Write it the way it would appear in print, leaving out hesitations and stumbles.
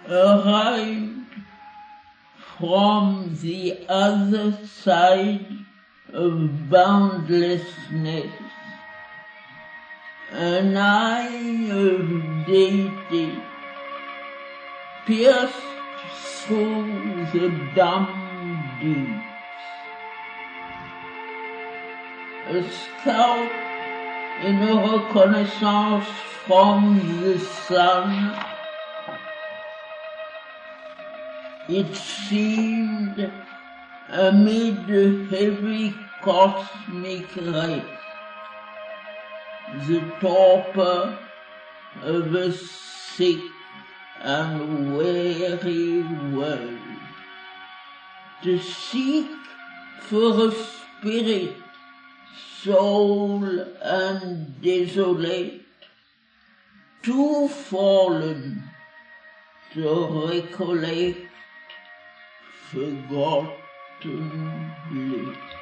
arrived from the other side of boundlessness, an eye of deity pierced through the dumb deeps. A scout in a reconnaissance from the sun, it seemed amid a heavy cosmic race, the torpor of a sick and weary world, to seek for a spirit, soul and desolate, too fallen to recollect forgotten bliss.